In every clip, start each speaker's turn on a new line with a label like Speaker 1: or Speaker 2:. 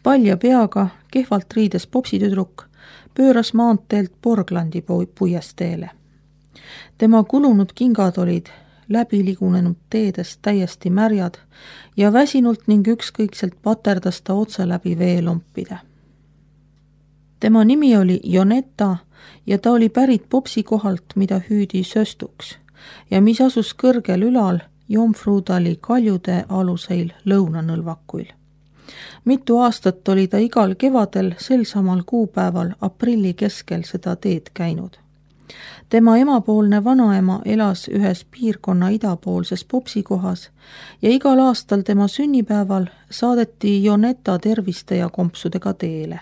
Speaker 1: Palja peaga, kehvalt riides popsitüdruk, pööras maanteelt Porglandi puiesteele. Tema kulunud kingad olid läbiligunenud teedest täiesti märjad ja väsinult ning ükskõikselt paterdas ta otse läbi veelompide. Tema nimi oli Joneta ja ta oli pärit popsi kohalt, mida hüüdi söstuks ja mis asus kõrgel ülal Jomfrudali kaljude aluseil lõunanõlvakuil. Mitu aastat oli ta igal kevadel sel samal kuupäeval aprilli keskel seda teed käinud. Tema emapoolne vanaema elas ühes piirkonna idapoolses popsikohas ja igal aastal tema sünnipäeval saadeti Joneta terviste ja kompsudega teele.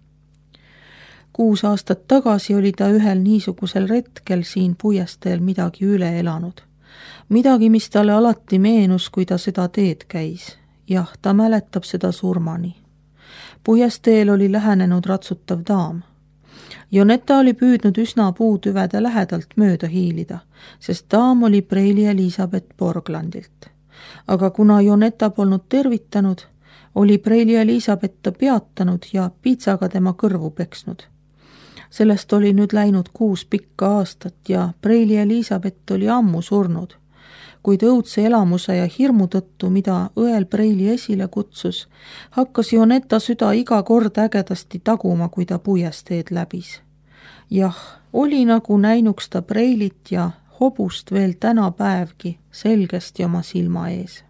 Speaker 1: 6 aastat tagasi oli ta ühel niisugusel retkel siin puiesteel midagi üle elanud. Midagi, mis talle alati meenus, kui ta seda teed käis. Jah, ta mäletab seda surmani. Puiesteel oli lähenenud ratsutav daam. Joneta oli püüdnud üsna puutüvede lähedalt mööda hiilida, sest daam oli preili Elisabeth Porglandilt. Aga kuna Joneta polnud tervitanud, oli preili Elisabeth ta peatanud ja piitsaga tema kõrvu peksnud. Sellest oli nüüd läinud 6 pikka aastat ja preili Elisabeth oli ammu surnud, kuid õudse elamuse ja hirmu tõttu, mida õel preili esile kutsus, hakkas Joneta süda iga kord ägedasti taguma, kui ta puiesteed läbis. Jah, oli nagu näinuks ta preilit ja hobust veel tänapäevgi selgesti oma silma ees.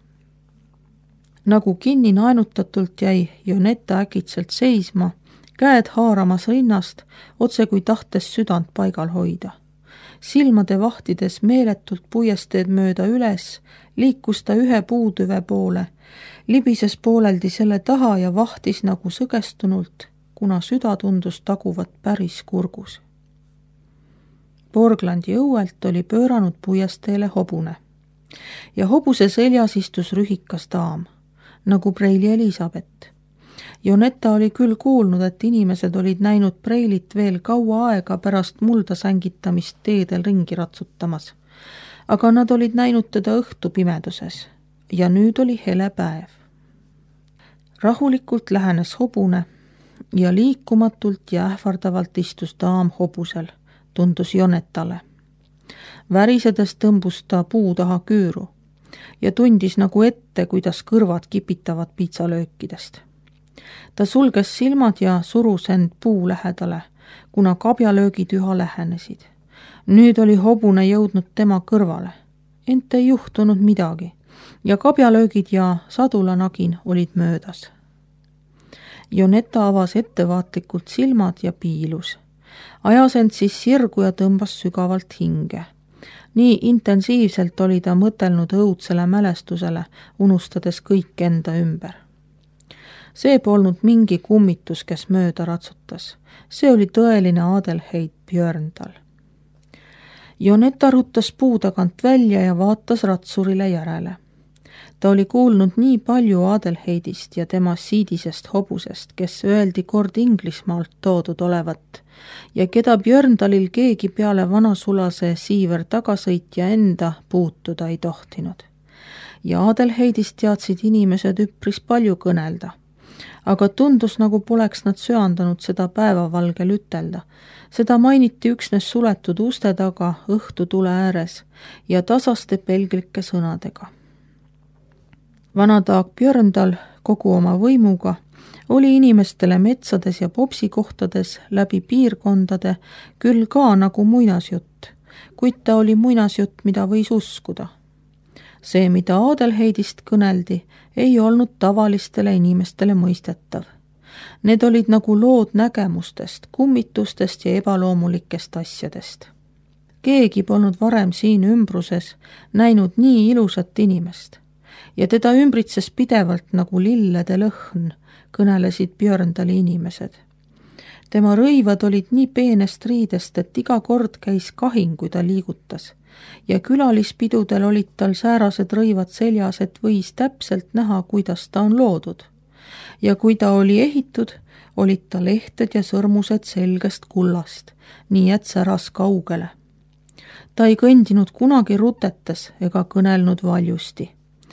Speaker 1: Nagu kinni naenutatult jäi Joneta äkitselt seisma, käed haaramas rinnast, otse kui tahtes südant paigal hoida. Silmade vahtides meeletult puiesteed mööda üles, liikus ta ühe puutüve poole, libises pooleldi selle taha ja vahtis nagu sõgestunult, kuna süda tundus taguvat päris kurgus. Porglandi õuelt oli pööranud puiesteele hobune ja hobuse seljas istus rühikas daam, nagu preili Elisabeth. Joneta oli küll kuulnud, et inimesed olid näinud preilit veel kaua aega pärast mulda sängitamist teedel ringi ratsutamas, aga nad olid näinud teda õhtu pimeduses ja nüüd oli hele päev. Rahulikult lähenes hobune ja liikumatult ja ähvardavalt istus daam hobusel, tundus Jonetale. Värisedes tõmbus ta puu taha küüru ja tundis nagu ette, kuidas kõrvad kipitavad piitsalöökidest. Ta sulges silmad ja surus end puu lähedale, kuna kabjalöögid üha lähenesid. Nüüd oli hobune jõudnud tema kõrvale, ent ei juhtunud midagi ja kabjalöögid ja sadulanagin olid möödas. Joneta avas ettevaatlikult silmad ja piilus. Ajas end siis sirgu ja tõmbas sügavalt hinge. Nii intensiivselt oli ta mõtelnud õudsele mälestusele, unustades kõik enda ümber. See polnud mingi kummitus, kes mööda ratsutas. See oli tõeline Adelheid Björndal. Joneta ruttas puu tagant välja ja vaatas ratsurile järele. Ta oli kuulnud nii palju Adelheidist ja tema siidisest hobusest, kes öeldi kord Inglismaalt toodud olevat ja keda Björndalil keegi peale vanasulase Siiver tagasõitja enda puutuda ei tohtinud. Ja Adelheidist teadsid inimesed üpris palju kõnelda. Aga tundus, nagu poleks nad söandanud seda päevavalgel ütelda. Seda mainiti üksnes suletud uste taga õhtutule ääres ja tasaste pelglike sõnadega. Vanataag Björndal kogu oma võimuga oli inimestele metsades ja popsikohtades läbi piirkondade küll ka nagu muinasjutt, kuid ta oli muinasjutt, mida võis uskuda. See, mida Adelheidist kõneldi, ei olnud tavalistele inimestele mõistetav. Need olid nagu lood nägemustest, kummitustest ja ebaloomulikest asjadest. Keegi polnud varem siin ümbruses näinud nii ilusat inimest ja teda ümbritses pidevalt nagu lillede lõhn, kõnelesid Björndali inimesed. Tema rõivad olid nii peenest riidest, et iga kord käis kahing, kui ta liigutas. Ja külalispidudel olid tal säärased rõivad seljas, et võis täpselt näha, kuidas ta on loodud. Ja kui ta oli ehitud, olid ta lehted ja sõrmused selgest kullast, nii et säras kaugele. Ta ei kõndinud kunagi rutetes ega kõnelnud valjusti.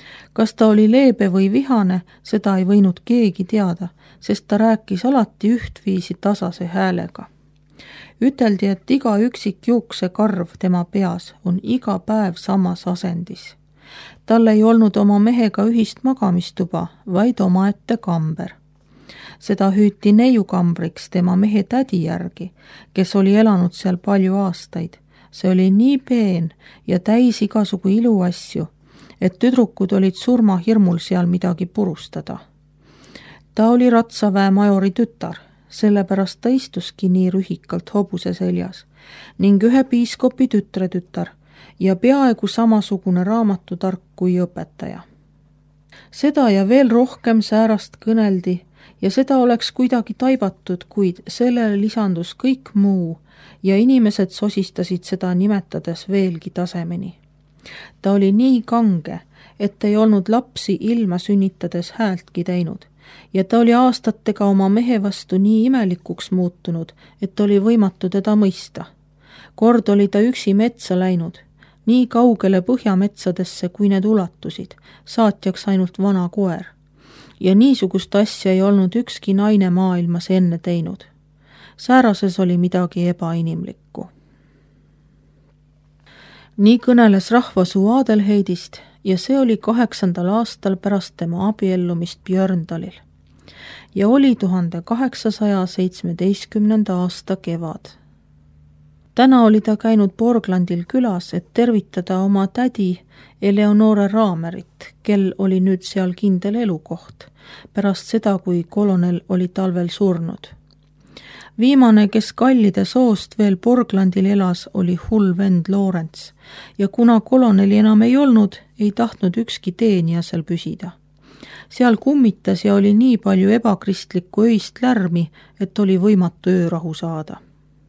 Speaker 1: Kas ta oli leebe või vihane, seda ei võinud keegi teada, sest ta rääkis alati ühtviisi tasase häälega. Üteldi, et iga üksik juuksekarv tema peas on iga päev samas asendis. Tal ei olnud oma mehega ühist magamistuba, vaid omaette kamber. Seda hüüti neiukambriks tema mehe tädi järgi, kes oli elanud seal palju aastaid. See oli nii peen ja täis igasugu iluasju, et tüdrukud olid surmahirmul seal midagi purustada. Ta oli ratsaväe majori tütar, sellepärast ta istuski nii rühikalt hobuse seljas ning ühe piiskopi tütretütar ja peaaegu samasugune raamatutark kui õpetaja. Seda ja veel rohkem säärast kõneldi ja seda oleks kuidagi taibatud, kuid sellele lisandus kõik muu ja inimesed sosistasid seda nimetades veelgi tasemeni. Ta oli nii kange, et ei olnud lapsi ilma sünnitades häältki teinud ja ta oli aastatega oma mehe vastu nii imelikuks muutunud, et oli võimatu teda mõista. Kord oli ta üksi metsa läinud, nii kaugele põhjametsadesse, kui need ulatusid, saatjaks ainult vana koer. Ja niisugust asja ei olnud ükski naine maailmas enne teinud. Säärases oli midagi ebainimlikku. Nii kõneles rahvasuu Adelheidist ja see oli 8. aastal pärast tema abiellumist Björndalil ja oli 1817. aasta kevad. Täna oli ta käinud Borglandil külas, et tervitada oma tädi Eleonore Raamerit, kel oli nüüd seal kindel elukoht, pärast seda, kui kolonel oli talvel surnud. Viimane, kes kallide soost veel Borglandil elas, oli hull vend Lorents ja kuna koloneli enam ei olnud, ei tahtnud ükski teenija seal püsida. Seal kummitas ja oli nii palju ebakristlikku öist lärmi, et oli võimatu öörahu saada.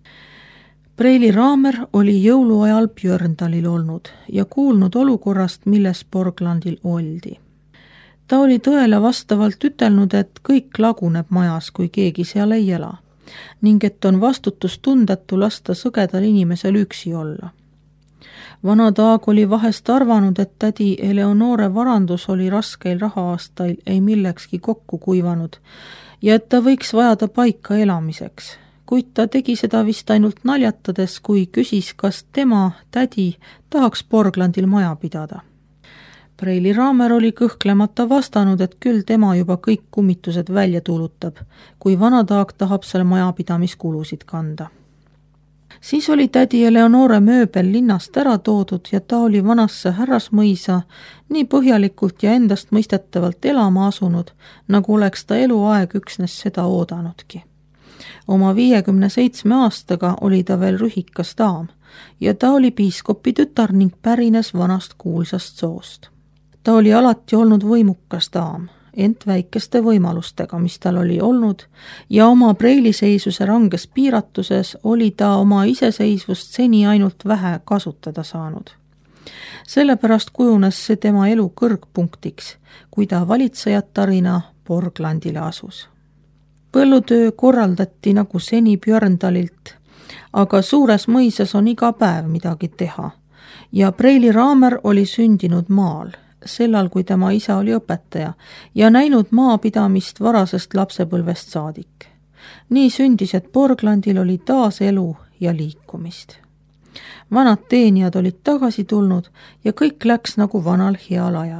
Speaker 1: Preili Raamer oli jõuluajal Björndalil olnud ja kuulnud olukorrast, milles Borglandil oldi. Ta oli tõele vastavalt ütelnud, et kõik laguneb majas, kui keegi seal ei ela, ning et on vastutustundetu lasta sõgedal inimesel üksi olla. Vana Taag oli vahest arvanud, et tädi Eleonore varandus oli raskeil rahaastail ei millekski kokku kuivanud ja et ta võiks vajada paika elamiseks, kuid ta tegi seda vist ainult naljatades, kui küsis, kas tema, tädi, tahaks Borglandil maja pidada. Preili Raamer oli kõhklemata vastanud, et küll tema juba kõik kummitused välja tuulutab, kui Vana Taag tahab seal majapidamiskulusid kanda. Siis oli tädi Eleonore mööbel linnast ära toodud ja ta oli vanasse härrasmõisa nii põhjalikult ja endast mõistetavalt elama asunud, nagu oleks ta eluaeg üksnes seda oodanudki. Oma 57 aastaga oli ta veel rühikas daam ja ta oli piiskopi tütar ning pärines vanast kuulsast soost. Ta oli alati olnud võimukas daam, ent väikeste võimalustega, mis tal oli olnud, ja oma preiliseisuse ranges piiratuses oli ta oma iseseisvust seni ainult vähe kasutada saanud. Sellepärast kujunes see tema elu kõrgpunktiks, kui ta valitsejatarina Borglandile asus. Põllutöö korraldati nagu seni Björndalilt, aga suures mõisas on iga päev midagi teha ja Preili Raamer oli sündinud maal, sellal kui tema isa oli õpetaja ja näinud maapidamist varasest lapsepõlvest saadik. Nii sündis, et Borglandil oli taas elu ja liikumist. Vanad teenijad olid tagasi tulnud ja kõik läks nagu vanal heal ajal.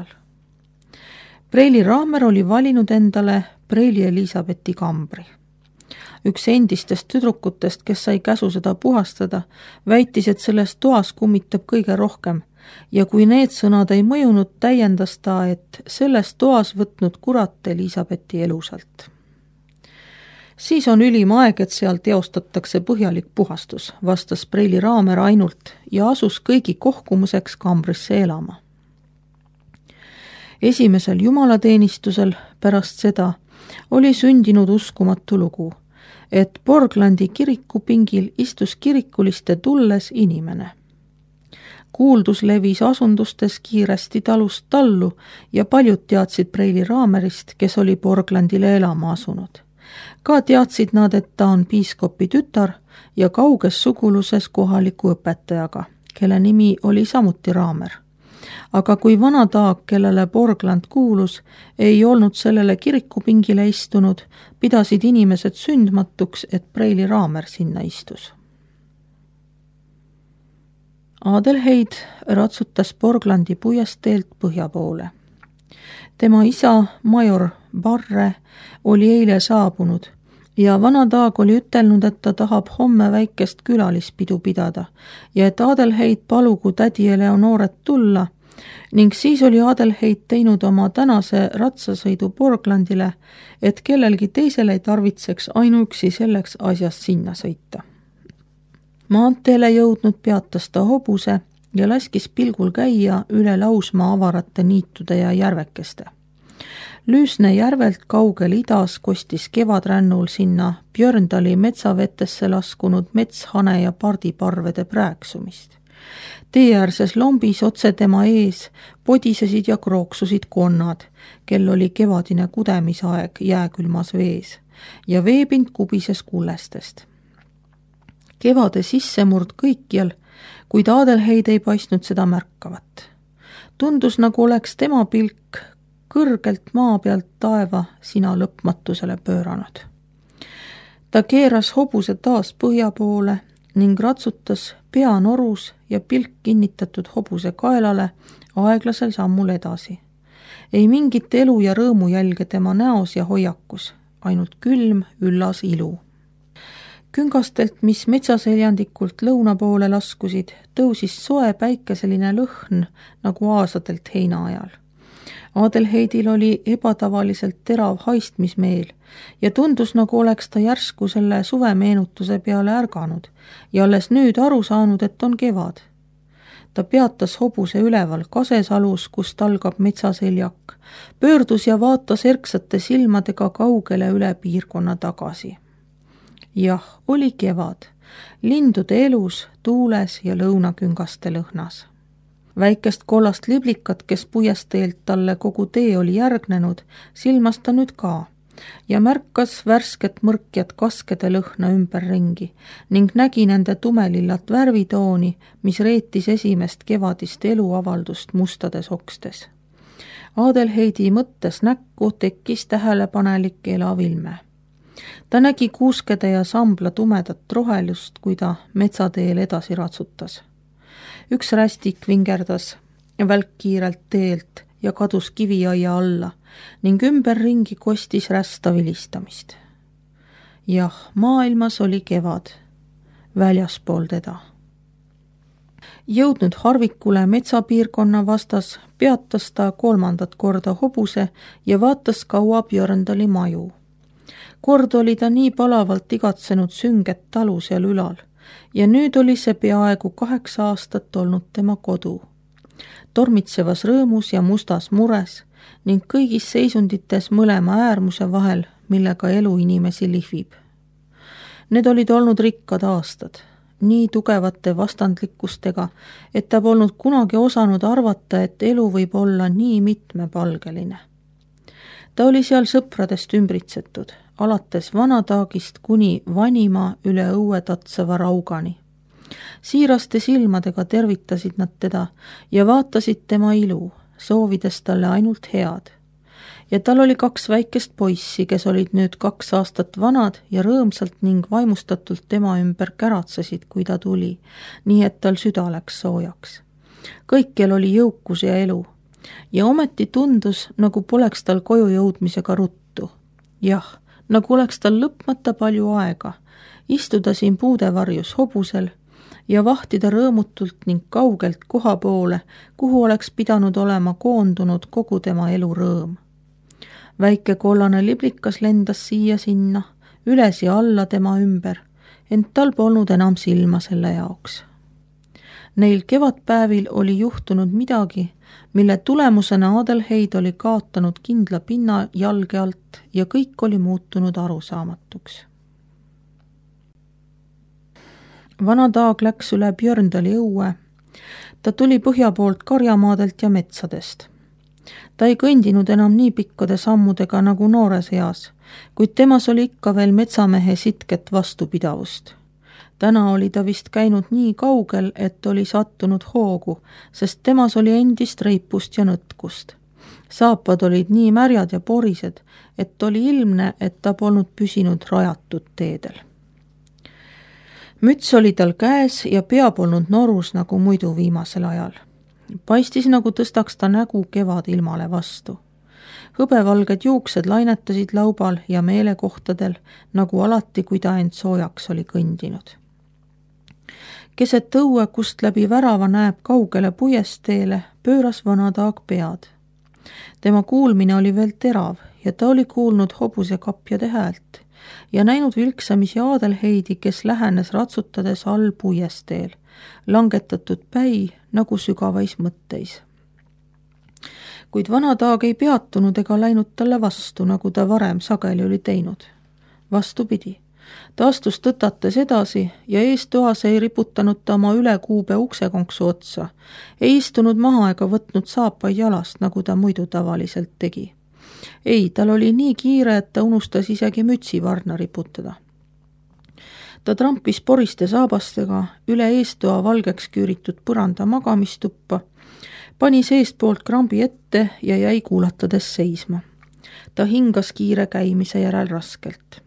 Speaker 1: Preili Raamer oli valinud endale Preili Elisabethi kambri. Üks endistest tüdrukutest, kes sai käsu seda puhastada, väitis, et selles toas kummitab kõige rohkem ja kui need sõnad ei mõjunud, täiendas ta, et selles toas võtnud kurat Elisabethi elusalt. Siis on ülim aeg, et seal teostatakse põhjalik puhastus, vastas Preili Raamer ainult ja asus kõigi kohkumuseks kambrisse elama. Esimesel jumalateenistusel pärast seda oli sündinud uskumatu lugu, et Borglandi kirikupingil istus kirikuliste tulles inimene. Kuuldus levis asundustes kiiresti talust tallu ja paljud teadsid Preili Raamerist, kes oli Borglandile elama asunud. Ka teadsid nad, et ta on piiskopi tütar ja kauges suguluses kohaliku õpetajaga, kelle nimi oli samuti Raamer. aga kui vana Taag, kellele Borgland kuulus, ei olnud sellele kirikupingile istunud, pidasid inimesed sündmatuks, et Preili Raamer sinna istus. Adelheid ratsutas Borglandi puiesteelt põhja poole. Tema isa, major Barre, oli eile saabunud ja vana Taag oli ütelnud, et ta tahab homme väikest külalispidu pidada ja et Adelheid palugu tädi Eleonoret tulla ning siis oli Adelheid teinud oma tänase ratsasõidu Borglandile, et kellelgi teisel ei tarvitseks ainuüksi selleks asjast sinna sõita. Maanteele jõudnud peatas ta hobuse ja laskis pilgul käia üle lausmaa avarate niitude ja järvekeste. Lüüsne järvelt kaugel idas kostis kevadrännul sinna Björndali metsavetesse laskunud metshane ja pardiparvede prääksumist. Teeäärses lombis otse tema ees podisesid ja krooksusid konnad, kel oli kevadine kudemisaeg jääkülmas vees ja veepind kubises kullestest. Kevade sissemurd kõikjal, kuid Adelheid ei paistnud seda märkavat. Tundus, nagu oleks tema pilk kõrgelt maa pealt taeva sina lõpmatusele pööranud. Ta keeras hobuse taas põhja poole ning ratsutas pea norus ja pilk kinnitatud hobuse kaelale aeglasel sammul edasi. Ei mingit elu ja rõõmu jälge tema näos ja hoiakus, ainult külm, üllas ilu. Küngastelt, mis metsaseljandikult lõuna poole laskusid, tõusis soe päikeseline lõhn nagu aasadelt heina ajal. Adelheidil oli ebatavaliselt terav haistmismeel ja tundus, nagu oleks ta järsku selle suvemeenutuse peale ärganud ja alles nüüd aru saanud, et on kevad. Ta peatas hobuse üleval kasesalus, kust algab metsaseljak, pöördus ja vaatas erksate silmadega kaugele üle piirkonna tagasi. Jah, oli kevad, lindude elus, tuules ja lõunaküngaste lõhnas. Väikest kollast liblikat, kes puiesteelt talle kogu tee oli järgnenud, silmas ta nüüd ka ja märkas värsket mõrkjat kaskede lõhna ümberringi ning nägi nende tumelillat värvitooni, mis reetis esimest kevadist eluavaldust mustades okstes. Adelheidi mõttes näkku tekkis tähelepanelik elav ilme. Ta nägi kuuskede ja sambla tumedat rohelust, kui ta metsateel edasi ratsutas. Üks rästik vingerdas välkkiirelt teelt ja kadus kiviaia alla ning ümberringi kostis rästa vilistamist. Jah, maailmas oli kevad, väljaspool teda. Jõudnud harvikule metsapiirkonna vastas, peatas ta 3. korda hobuse ja vaatas kaua Björndali maju. Kord oli ta nii palavalt igatsenud sünget talu seal ülal ja nüüd oli see peaaegu 8 aastat olnud tema kodu. Tormitsevas rõõmus ja mustas mures ning kõigis seisundites mõlema äärmuse vahel, millega elu inimesi lihvib. Need olid olnud rikkad aastad, nii tugevate vastandlikkustega, et ta polnud kunagi osanud arvata, et elu võib olla nii mitmepalgeline. Ta oli seal sõpradest ümbritsetud, alates vanataagist kuni vanima üle õue tatsava raugani. Siiraste silmadega tervitasid nad teda ja vaatasid tema ilu, soovides talle ainult head. Ja tal oli 2 väikest poissi, kes olid nüüd 2 aastat vanad ja rõõmsalt ning vaimustatult tema ümber käratsesid, kui ta tuli, nii et tal süda läks soojaks. Kõikjal oli jõukus ja elu ja ometi tundus, nagu poleks tal koju jõudmisega ruttu. Jah, nagu oleks tal lõpmata palju aega, istuda siin puudevarjus hobusel ja vahtida rõõmutult ning kaugelt koha poole, kuhu oleks pidanud olema koondunud kogu tema elu rõõm. Väike kollane liblikas lendas siia-sinna, üles ja alla tema ümber, ent tal polnud enam silma selle jaoks. Neil kevadpäevil oli juhtunud midagi, mille tulemusena Adelheid oli kaotanud kindla pinna jalge alt ja kõik oli muutunud arusaamatuks. Vana Taag läks üle Björndali õue. Ta tuli põhja poolt karjamaadelt ja metsadest. Ta ei kõndinud enam nii pikkade sammudega nagu noores eas, kuid temas oli ikka veel metsamehe sitket vastupidavust. Täna oli ta vist käinud nii kaugel, et oli sattunud hoogu, sest temas oli endist reipust ja nõtkust. Saapad olid nii märjad ja porised, et oli ilmne, et ta polnud püsinud rajatud teedel. Müts oli tal käes ja pea polnud norus nagu muidu viimasel ajal. Paistis, nagu tõstaks ta nägu kevadilmale vastu. Hõbevalged juuksed lainetasid laubal ja meelekohtadel, nagu alati, kui ta end soojaks oli kõndinud. Keset õue, kust läbi värava näeb kaugele puiesteele, pööras vanataag pead. Tema kuulmine oli veel terav ja ta oli kuulnud hobuse-kapjade häält ja näinud vilksamisi Adelheidi, kes lähenes ratsutades all puiesteel, langetatud päi nagu sügavais mõtteis. Kuid vanataag ei peatunud ega läinud talle vastu, nagu ta varem sageli oli teinud. Vastupidi, ta astus tõtates edasi ja eestoas ei riputanud ta oma ülekuube uksekonksu otsa, ei istunud maha ega võtnud saapaid jalast, nagu ta muidu tavaliselt tegi. Ei, tal oli nii kiire, et ta unustas isegi mütsi varna riputada. Ta trampis poriste saabastega üle eestoa valgeks küüritud põranda magamistuppa, pani seestpoolt krambi ette ja jäi kuulatades seisma. Ta hingas kiire käimise järel raskelt.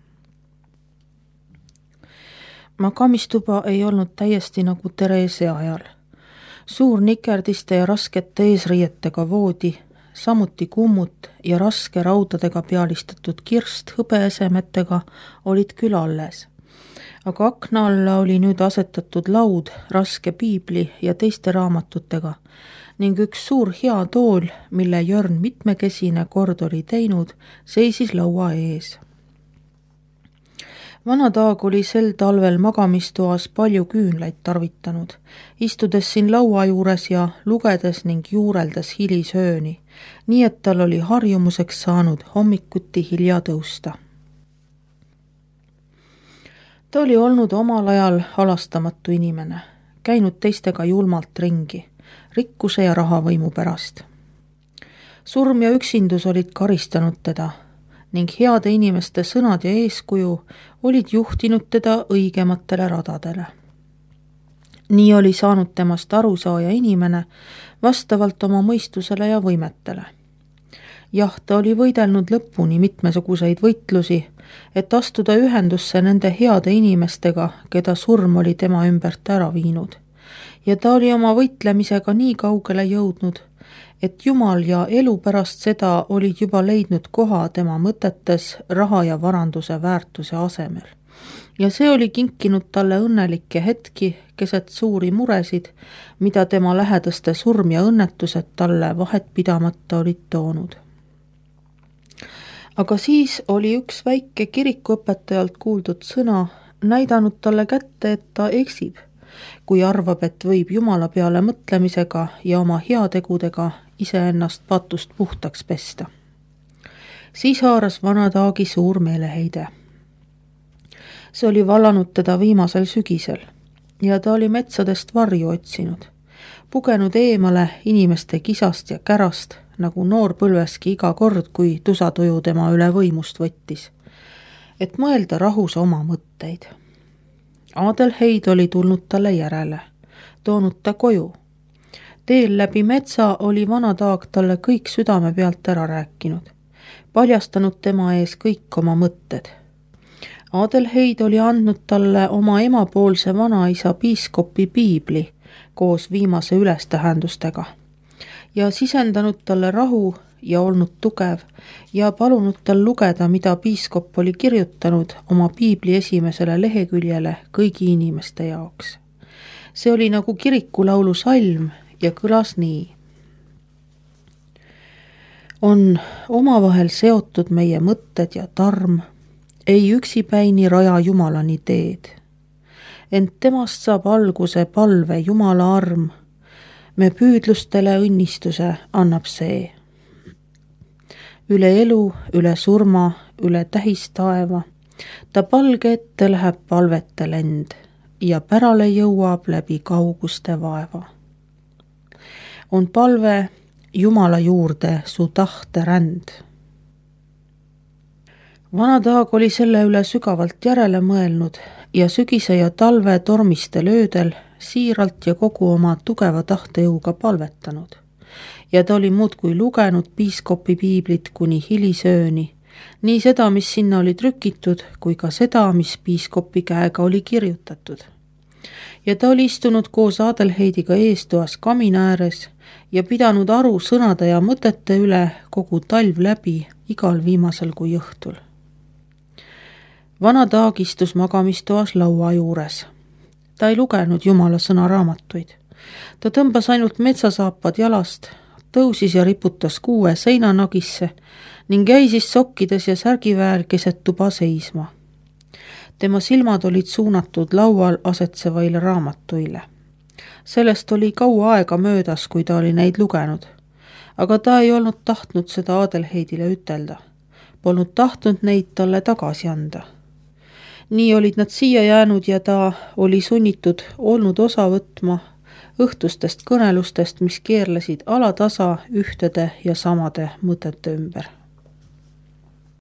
Speaker 1: Magamistuba ei olnud täiesti nagu Therese ajal. Suur nikerdiste ja raskete eesriietega voodi, samuti kummut ja raske raudadega pealistatud kirst hõbeesemetega olid küll alles. Aga akna alla oli nüüd asetatud laud raske piibli ja teiste raamatutega ning üks suur hea tool, mille Jörn mitmekesine kord oli teinud, seisis laua ees. Vanataag oli sel talvel magamistoas palju küünlaid tarvitanud, istudes siin laua juures ja lugedes ning juureldes hilisööni, nii et tal oli harjumuseks saanud hommikuti hilja tõusta. Ta oli olnud omal ajal halastamatu inimene, käinud teistega julmalt ringi, rikkuse ja rahavõimu pärast. Surm ja üksindus olid karistanud teda ning heade inimeste sõnad ja eeskuju olid juhtinud teda õigematele radadele. Nii oli saanud temast arusaaja inimene vastavalt oma mõistusele ja võimetele. Jah, ta oli võidelnud lõpuni mitmesuguseid võitlusi, et astuda ühendusse nende heade inimestega, keda surm oli tema ümbert ära viinud. Ja ta oli oma võitlemisega nii kaugele jõudnud, et Jumal ja elu pärast seda olid juba leidnud koha tema mõtetes raha ja varanduse väärtuse asemel. Ja see oli kinkinud talle õnnelikke hetki keset suuri muresid, mida tema lähedaste surm ja õnnetused talle vahet pidamata olid toonud. Aga siis oli üks väike kirikuõpetajalt kuuldud sõna näidanud talle kätte, et ta eksib, kui arvab, et võib Jumala peale mõtlemisega ja oma heategudega iseennast patust puhtaks pesta. Siis haaras vanataagi suur meeleheide. See oli vallanud teda viimasel sügisel ja ta oli metsadest varju otsinud, pugenud eemale inimeste kisast ja kärast, nagu noor põlveski iga kord, kui tusatuju tema üle võimust võttis, et mõelda rahus oma mõtteid. Adelheid oli tulnud talle järele, toonud ta koju. Teel läbi metsa oli vanataag talle kõik südame pealt ära rääkinud, paljastanud tema ees kõik oma mõtted. Adelheid oli andnud talle oma emapoolse vanaisa piiskopi piibli koos viimase ülestähendustega ja sisendanud talle rahu ja olnud tugev ja palunud tal lugeda, mida piiskop oli kirjutanud oma piibli esimesele leheküljele kõigi inimeste jaoks. See oli nagu kirikulaulu salm ja kõlas nii. On omavahel seotud meie mõtted ja tarm, ei üksipäini raja Jumalani teed. Ent temast saab alguse palve Jumala arm, me püüdlustele õnnistuse annab see. Üle elu, üle surma, üle tähistaeva, ta palge ette läheb palvete lend ja pärale jõuab läbi kauguste vaeva. On palve Jumala juurde su tahte ränd. Vanataag oli selle üle sügavalt järele mõelnud, ja sügise ja talve tormistel öödel siiralt ja kogu oma tugeva tahtejõuga palvetanud. Ja ta oli muudkui lugenud piiskopi piiblit kuni hilisööni, nii seda, mis sinna oli trükitud, kui ka seda, mis piiskopi käega oli kirjutatud. Ja ta oli istunud koos Adelheidiga eestoas kamina ääres ja pidanud aru sõnade ja mõtete üle kogu talv läbi igal viimasel kui õhtul. Vana Taag istus magamistoas laua juures. Ta ei lugenud Jumala sõnaraamatuid. Ta tõmbas ainult metsasaapad jalast, tõusis ja riputas kuue seinanagisse ning jäi siis sokkides ja särgiväel keset tuba seisma. Tema silmad olid suunatud laual asetsevaile raamatuile. Sellest oli kaua aega möödas, kui ta oli neid lugenud, aga ta ei olnud tahtnud seda Adelheidile ütelda. Polnud tahtnud neid talle tagasi anda. Nii olid nad siia jäänud ja ta oli sunnitud olnud osa võtma õhtustest kõnelustest, mis keerlesid alatasa ühtede ja samade mõtete ümber.